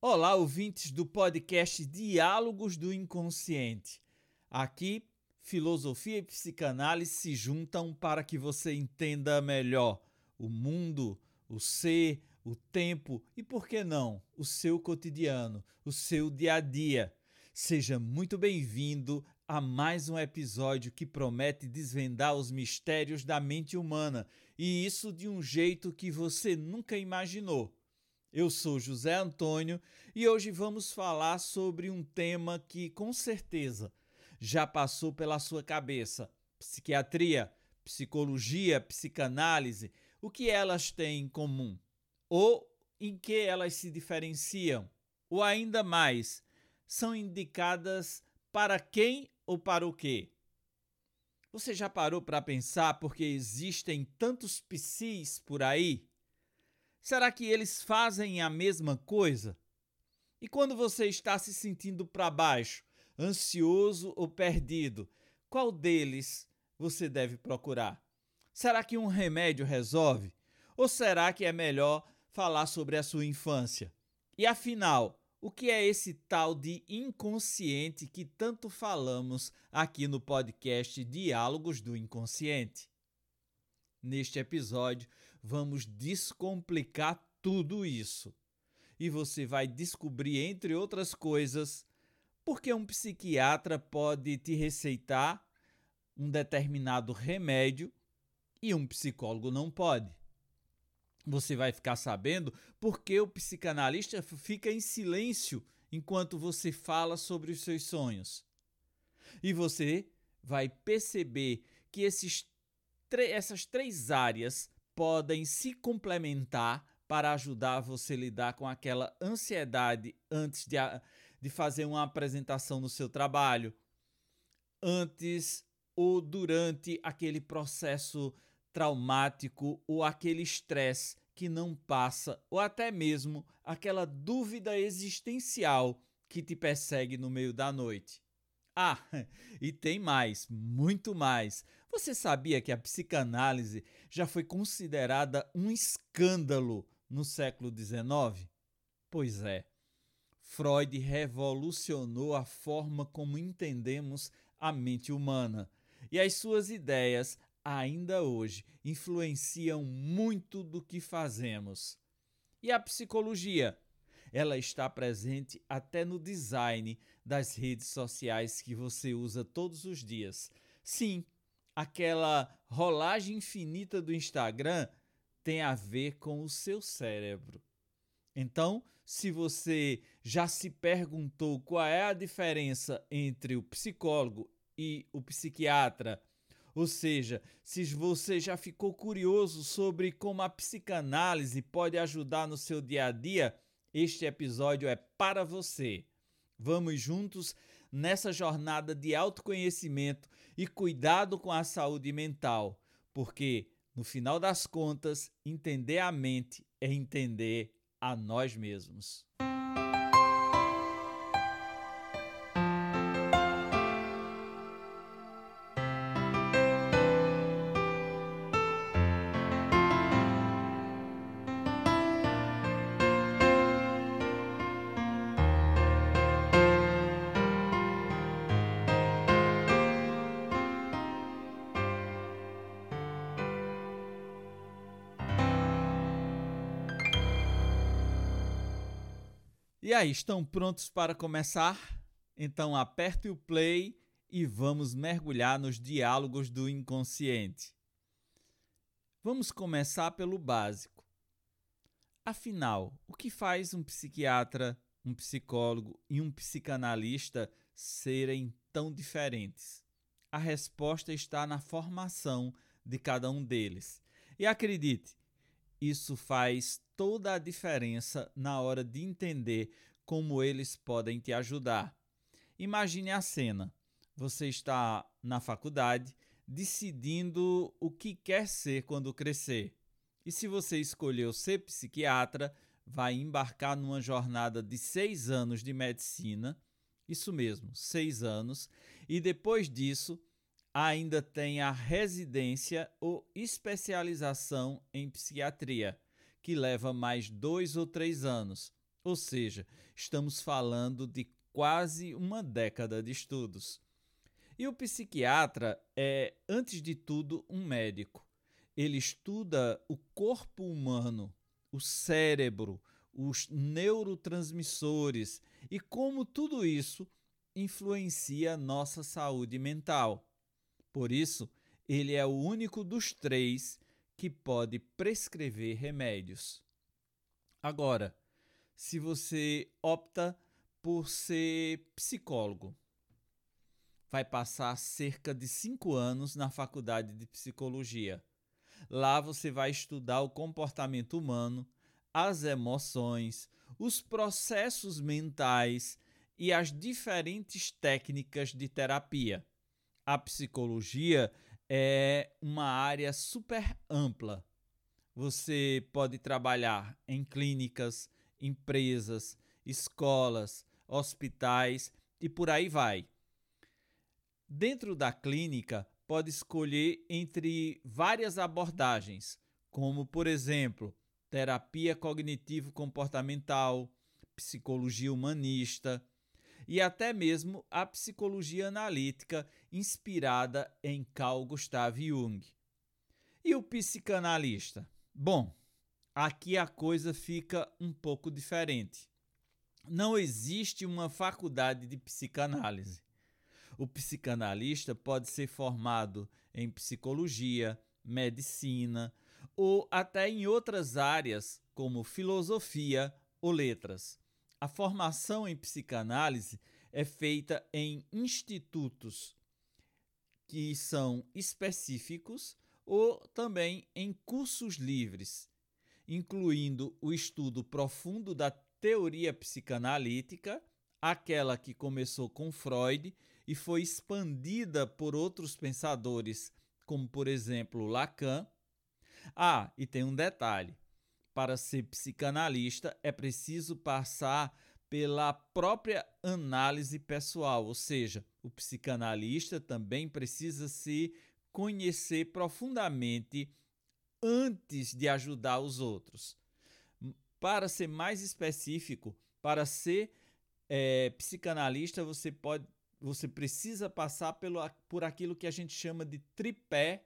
Olá, ouvintes do podcast Diálogos do Inconsciente. Aqui, filosofia e psicanálise se juntam para que você entenda melhor o mundo, o ser, o tempo e, por que não, o seu cotidiano, o seu dia a dia. Seja muito bem-vindo a mais um episódio que promete desvendar os mistérios da mente humana, e isso de um jeito que você nunca imaginou. Eu sou José Antônio e hoje vamos falar sobre um tema que com certeza já passou pela sua cabeça: psiquiatria, psicologia, psicanálise. O que elas têm em comum? Ou em que elas se diferenciam? Ou ainda mais, são indicadas para quem ou para o quê? Você já parou para pensar porque existem tantos psis por aí? Será que eles fazem a mesma coisa? E quando você está se sentindo para baixo, ansioso ou perdido, qual deles você deve procurar? Será que um remédio resolve? Ou será que é melhor falar sobre a sua infância? E afinal, o que é esse tal de inconsciente que tanto falamos aqui no podcast Diálogos do Inconsciente? Neste episódio, vamos descomplicar tudo isso. E você vai descobrir, entre outras coisas, por que um psiquiatra pode te receitar um determinado remédio e um psicólogo não pode. Você vai ficar sabendo por que o psicanalista fica em silêncio enquanto você fala sobre os seus sonhos. E você vai perceber que essas três áreas podem se complementar para ajudar você a lidar com aquela ansiedade antes de fazer uma apresentação no seu trabalho, antes ou durante aquele processo traumático ou aquele estresse que não passa, ou até mesmo aquela dúvida existencial que te persegue no meio da noite. Ah, e tem mais, muito mais. Você sabia que a psicanálise já foi considerada um escândalo no século XIX? Pois é, Freud revolucionou a forma como entendemos a mente humana, e as suas ideias, ainda hoje, influenciam muito do que fazemos. E a psicologia? Ela está presente até no design das redes sociais que você usa todos os dias. Sim, aquela rolagem infinita do Instagram tem a ver com o seu cérebro. Então, se você já se perguntou qual é a diferença entre o psicólogo e o psiquiatra, ou seja, se você já ficou curioso sobre como a psicanálise pode ajudar no seu dia a dia, este episódio é para você. Vamos juntos nessa jornada de autoconhecimento e cuidado com a saúde mental, porque, no final das contas, entender a mente é entender a nós mesmos. E aí, estão prontos para começar? Então aperte o play e vamos mergulhar nos diálogos do inconsciente. Vamos começar pelo básico. Afinal, o que faz um psiquiatra, um psicólogo e um psicanalista serem tão diferentes? A resposta está na formação de cada um deles. E acredite, isso faz toda a diferença na hora de entender como eles podem te ajudar. Imagine a cena. Você está na faculdade decidindo o que quer ser quando crescer. E se você escolheu ser psiquiatra, vai embarcar numa jornada de 6 anos de medicina, isso mesmo, 6 anos, e depois disso ainda tem a residência ou especialização em psiquiatria, que leva mais 2 ou 3 anos. Ou seja, estamos falando de quase uma década de estudos. E o psiquiatra é, antes de tudo, um médico. Ele estuda o corpo humano, o cérebro, os neurotransmissores e como tudo isso influencia a nossa saúde mental. Por isso, ele é o único dos três que pode prescrever remédios. Agora, se você opta por ser psicólogo, vai passar cerca de 5 anos na faculdade de psicologia. Lá você vai estudar o comportamento humano, as emoções, os processos mentais e as diferentes técnicas de terapia. A psicologia é uma área super ampla. Você pode trabalhar em clínicas, empresas, escolas, hospitais e por aí vai. Dentro da clínica, pode escolher entre várias abordagens, como, por exemplo, terapia cognitivo-comportamental, psicologia humanista e até mesmo a psicologia analítica inspirada em Carl Gustav Jung. E o psicanalista? Bom, aqui a coisa fica um pouco diferente. Não existe uma faculdade de psicanálise. O psicanalista pode ser formado em psicologia, medicina ou até em outras áreas como filosofia ou letras. A formação em psicanálise é feita em institutos que são específicos ou também em cursos livres, incluindo o estudo profundo da teoria psicanalítica, aquela que começou com Freud e foi expandida por outros pensadores, como por exemplo Lacan. E tem um detalhe: para ser psicanalista é preciso passar pela própria análise pessoal, ou seja, o psicanalista também precisa se conhecer profundamente antes de ajudar os outros. Para ser mais específico, para ser psicanalista, você precisa passar por aquilo que a gente chama de tripé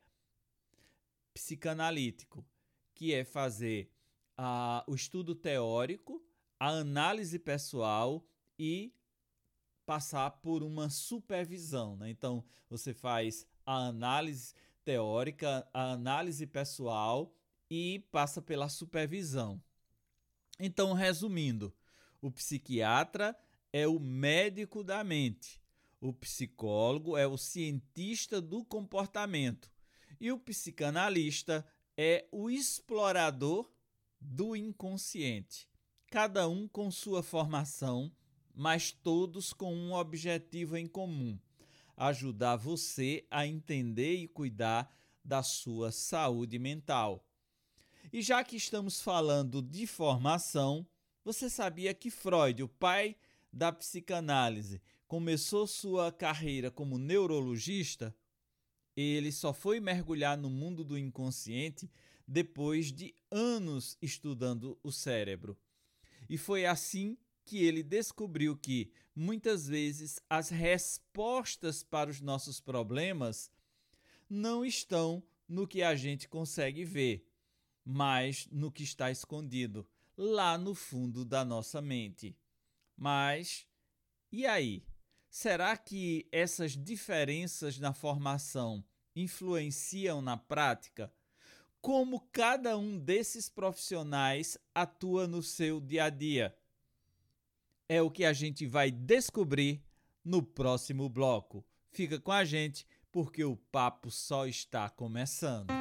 psicanalítico, que é fazer o estudo teórico, a análise pessoal e passar por uma supervisão, né? Então, você faz a análise teórica, a análise pessoal e passa pela supervisão. Então, resumindo, o psiquiatra é o médico da mente, o psicólogo é o cientista do comportamento e o psicanalista é o explorador do inconsciente. Cada um com sua formação, mas todos com um objetivo em comum: ajudar você a entender e cuidar da sua saúde mental. E já que estamos falando de formação, você sabia que Freud, o pai da psicanálise, começou sua carreira como neurologista? Ele só foi mergulhar no mundo do inconsciente depois de anos estudando o cérebro. E foi assim que ele descobriu que, muitas vezes, as respostas para os nossos problemas não estão no que a gente consegue ver, mas no que está escondido lá no fundo da nossa mente. Mas, e aí? Será que essas diferenças na formação influenciam na prática? Como cada um desses profissionais atua no seu dia a dia? É o que a gente vai descobrir no próximo bloco. Fica com a gente, porque o papo só está começando.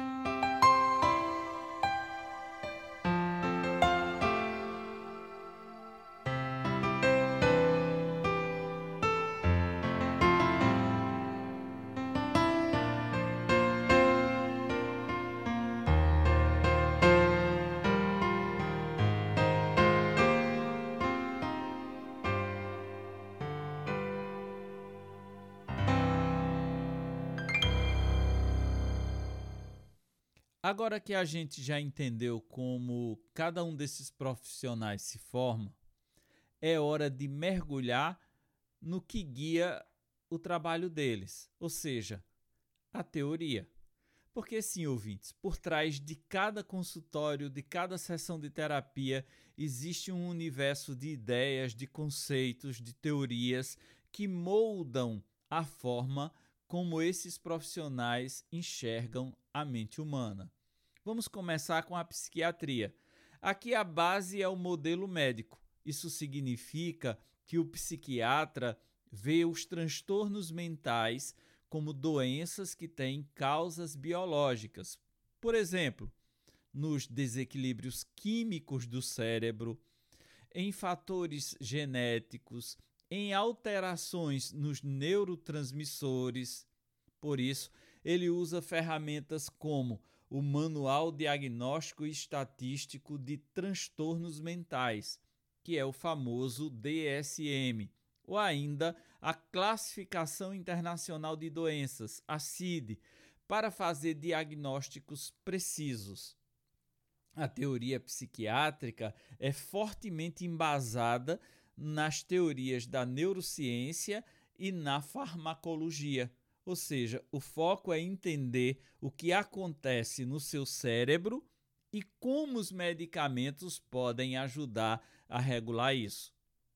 Agora que a gente já entendeu como cada um desses profissionais se forma, é hora de mergulhar no que guia o trabalho deles, ou seja, a teoria. Porque sim, ouvintes, por trás de cada consultório, de cada sessão de terapia, existe um universo de ideias, de conceitos, de teorias que moldam a forma como esses profissionais enxergam a mente humana. Vamos começar com a psiquiatria. Aqui a base é o modelo médico. Isso significa que o psiquiatra vê os transtornos mentais como doenças que têm causas biológicas. Por exemplo, nos desequilíbrios químicos do cérebro, em fatores genéticos, em alterações nos neurotransmissores. Por isso, ele usa ferramentas como o Manual Diagnóstico e Estatístico de Transtornos Mentais, que é o famoso DSM, ou ainda a Classificação Internacional de Doenças, a CID, para fazer diagnósticos precisos. A teoria psiquiátrica é fortemente embasada nas teorias da neurociência e na farmacologia, ou seja, o foco é entender o que acontece no seu cérebro e como os medicamentos podem ajudar a regular isso.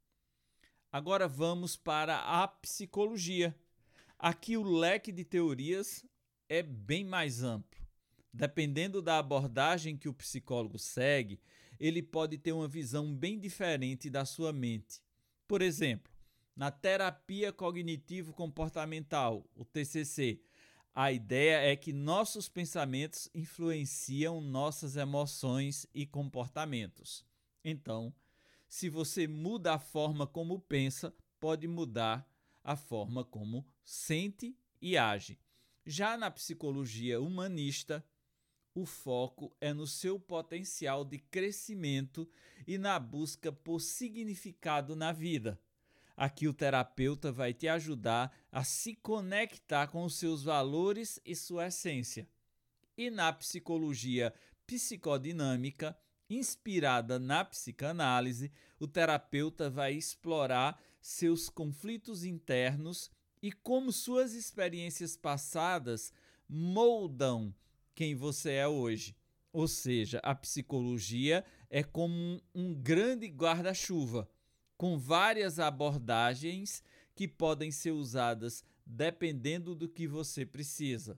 Agora vamos para a psicologia. Aqui o leque de teorias é bem mais amplo. Dependendo da abordagem que o psicólogo segue, ele pode ter uma visão bem diferente da sua mente. Por exemplo, na terapia cognitivo-comportamental, o TCC, a ideia é que nossos pensamentos influenciam nossas emoções e comportamentos. Então, se você muda a forma como pensa, pode mudar a forma como sente e age. Já na psicologia humanista, o foco é no seu potencial de crescimento e na busca por significado na vida. Aqui o terapeuta vai te ajudar a se conectar com os seus valores e sua essência. E na psicologia psicodinâmica, inspirada na psicanálise, o terapeuta vai explorar seus conflitos internos e como suas experiências passadas moldam quem você é hoje. Ou seja, a psicologia é como um grande guarda-chuva, com várias abordagens que podem ser usadas dependendo do que você precisa.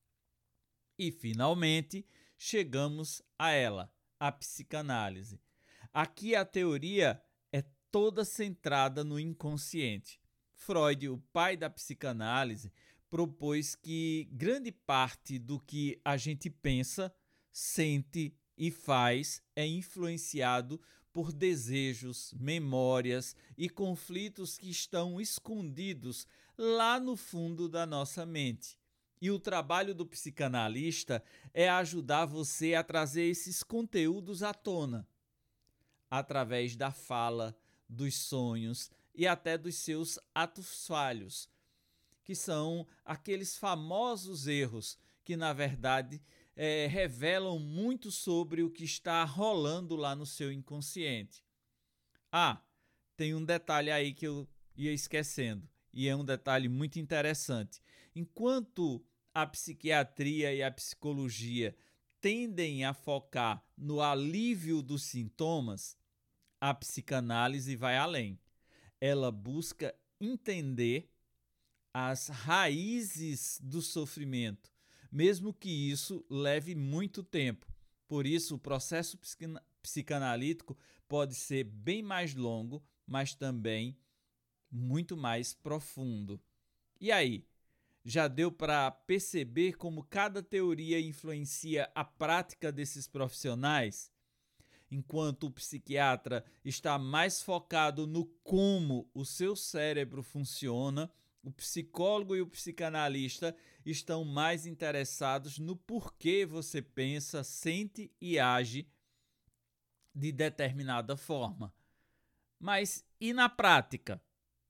E, finalmente, chegamos a ela, a psicanálise. Aqui a teoria é toda centrada no inconsciente. Freud, o pai da psicanálise, propôs que grande parte do que a gente pensa, sente e faz é influenciado por desejos, memórias e conflitos que estão escondidos lá no fundo da nossa mente. E o trabalho do psicanalista é ajudar você a trazer esses conteúdos à tona, através da fala, dos sonhos e até dos seus atos falhos, que são aqueles famosos erros que, na verdade, revelam muito sobre o que está rolando lá no seu inconsciente. Ah, tem um detalhe aí que eu ia esquecendo, e é um detalhe muito interessante. Enquanto a psiquiatria e a psicologia tendem a focar no alívio dos sintomas, a psicanálise vai além. Ela busca entender as raízes do sofrimento, mesmo que isso leve muito tempo. Por isso, o processo psicanalítico pode ser bem mais longo, mas também muito mais profundo. E aí, já deu para perceber como cada teoria influencia a prática desses profissionais? Enquanto o psiquiatra está mais focado no como o seu cérebro funciona, o psicólogo e o psicanalista estão mais interessados no porquê você pensa, sente e age de determinada forma. Mas e na prática?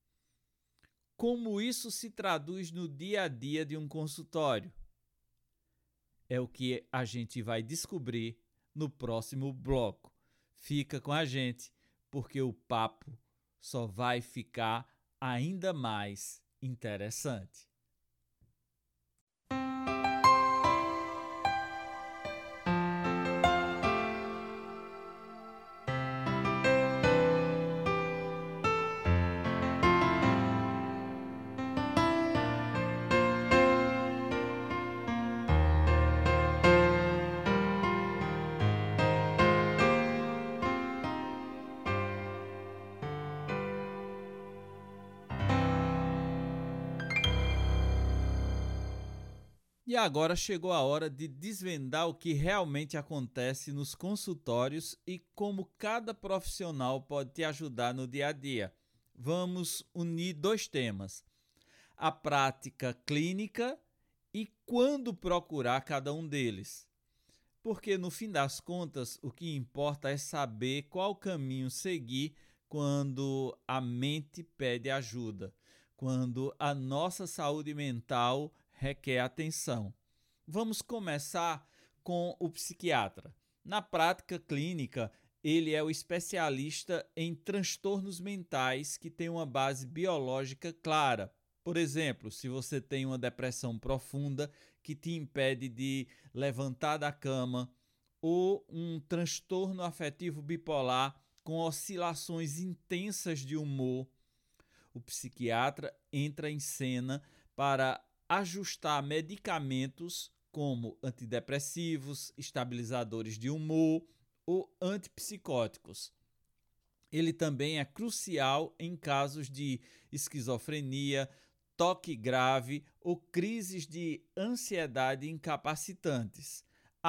Como isso se traduz no dia a dia de um consultório? É o que a gente vai descobrir no próximo bloco. Fica com a gente, porque o papo só vai ficar ainda mais interessante. E agora chegou a hora de desvendar o que realmente acontece nos consultórios e como cada profissional pode te ajudar no dia a dia. Vamos unir dois temas: a prática clínica e quando procurar cada um deles. Porque no fim das contas, o que importa é saber qual caminho seguir quando a mente pede ajuda, quando a nossa saúde mental requer atenção. Vamos começar com o psiquiatra. Na prática clínica, ele é o especialista em transtornos mentais que tem uma base biológica clara. Por exemplo, se você tem uma depressão profunda que te impede de levantar da cama, ou um transtorno afetivo bipolar com oscilações intensas de humor, o psiquiatra entra em cena para ajustar medicamentos como antidepressivos, estabilizadores de humor ou antipsicóticos. Ele também é crucial em casos de esquizofrenia, toque grave ou crises de ansiedade incapacitantes.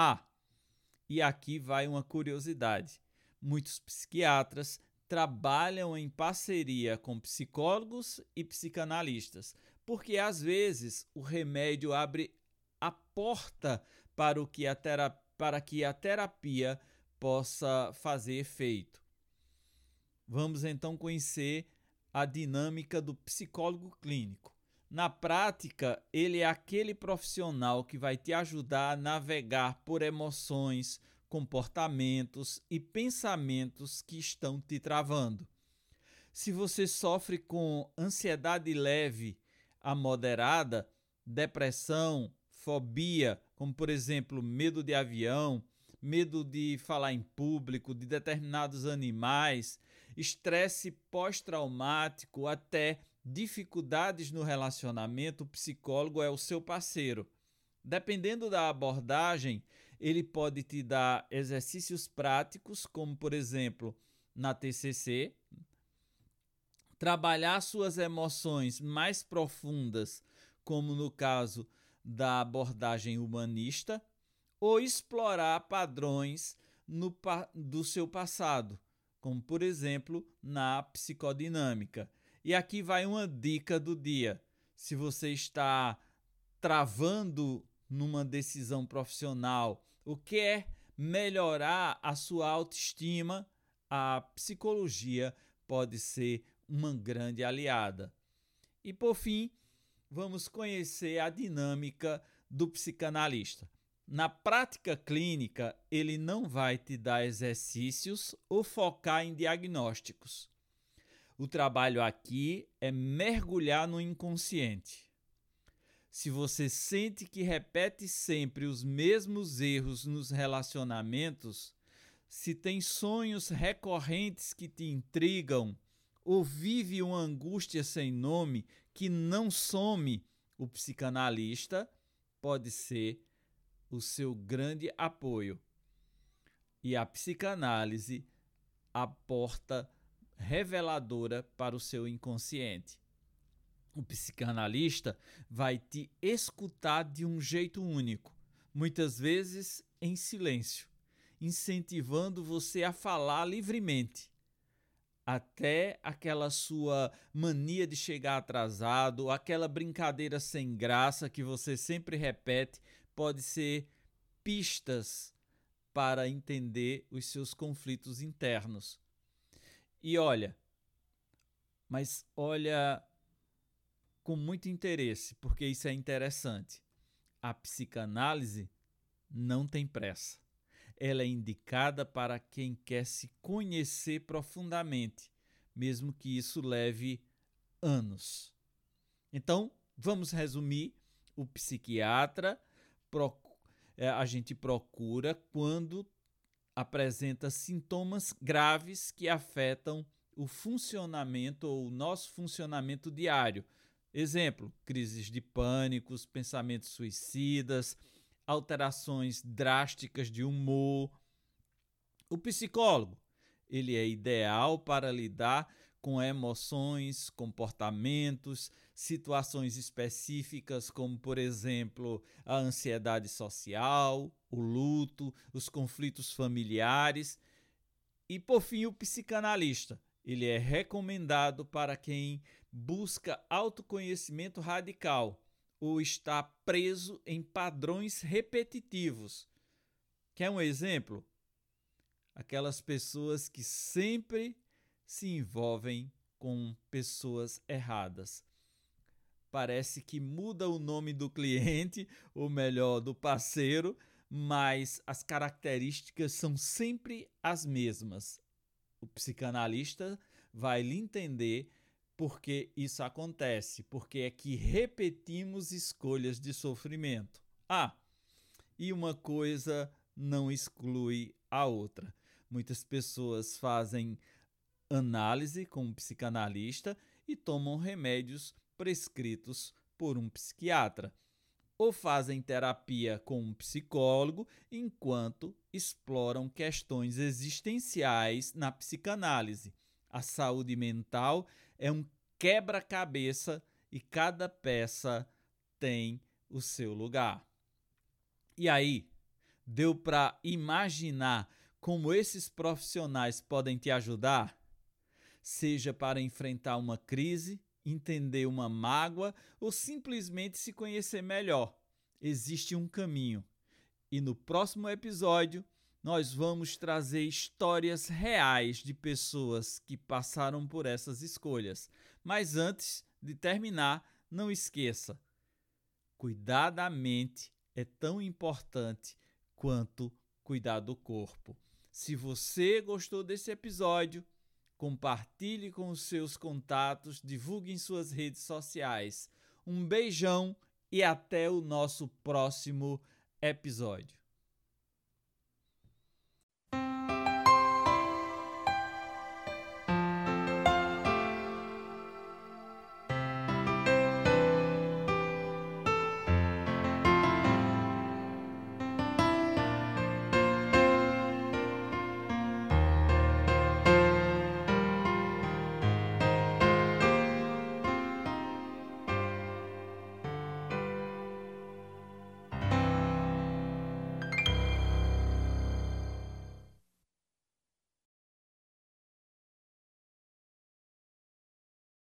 E aqui vai uma curiosidade: muitos psiquiatras trabalham em parceria com psicólogos e psicanalistas, porque às vezes o remédio abre a porta para que a terapia possa fazer efeito. Vamos então conhecer a dinâmica do psicólogo clínico. Na prática, ele é aquele profissional que vai te ajudar a navegar por emoções, comportamentos e pensamentos que estão te travando. Se você sofre com ansiedade leve a moderada, depressão, fobia, como por exemplo medo de avião, medo de falar em público, de determinados animais, estresse pós-traumático, até dificuldades no relacionamento, o psicólogo é o seu parceiro. Dependendo da abordagem, ele pode te dar exercícios práticos, como por exemplo na TCC, trabalhar suas emoções mais profundas, como no caso da abordagem humanista, ou explorar padrões do seu passado, como por exemplo na psicodinâmica. E aqui vai uma dica do dia: se você está travando numa decisão profissional ou quer melhorar a sua autoestima, a psicologia pode ser uma grande aliada. E por fim, vamos conhecer a dinâmica do psicanalista. Na prática clínica, ele não vai te dar exercícios ou focar em diagnósticos. O trabalho aqui é mergulhar no inconsciente. Se você sente que repete sempre os mesmos erros nos relacionamentos, se tem sonhos recorrentes que te intrigam, ou vive uma angústia sem nome que não some, o psicanalista pode ser o seu grande apoio. E a psicanálise, a porta reveladora para o seu inconsciente. O psicanalista vai te escutar de um jeito único, muitas vezes em silêncio, incentivando você a falar livremente. Até aquela sua mania de chegar atrasado, aquela brincadeira sem graça que você sempre repete, pode ser pistas para entender os seus conflitos internos. E olha com muito interesse, porque isso é interessante. A psicanálise não tem pressa. Ela é indicada para quem quer se conhecer profundamente, mesmo que isso leve anos. Então, vamos resumir: o psiquiatra a gente procura quando apresenta sintomas graves que afetam o funcionamento ou o nosso funcionamento diário. Exemplo: crises de pânicos, pensamentos suicidas, alterações drásticas de humor. O psicólogo, ele é ideal para lidar com emoções, comportamentos, situações específicas, como, por exemplo, a ansiedade social, o luto, os conflitos familiares. E, por fim, o psicanalista. Ele é recomendado para quem busca autoconhecimento radical ou está preso em padrões repetitivos. Quer um exemplo? Aquelas pessoas que sempre se envolvem com pessoas erradas. Parece que muda o nome do cliente, ou melhor, do parceiro, mas as características são sempre as mesmas. O psicanalista vai lhe entender por que isso acontece, porque é que repetimos escolhas de sofrimento. E uma coisa não exclui a outra. Muitas pessoas fazem análise com um psicanalista e tomam remédios prescritos por um psiquiatra, ou fazem terapia com um psicólogo enquanto exploram questões existenciais na psicanálise. A saúde mental é um quebra-cabeça e cada peça tem o seu lugar. E aí, deu para imaginar como esses profissionais podem te ajudar? Seja para enfrentar uma crise, entender uma mágoa ou simplesmente se conhecer melhor. Existe um caminho. E no próximo episódio, nós vamos trazer histórias reais de pessoas que passaram por essas escolhas. Mas antes de terminar, não esqueça: cuidar da mente é tão importante quanto cuidar do corpo. Se você gostou desse episódio, compartilhe com os seus contatos, divulgue em suas redes sociais. Um beijão e até o nosso próximo episódio.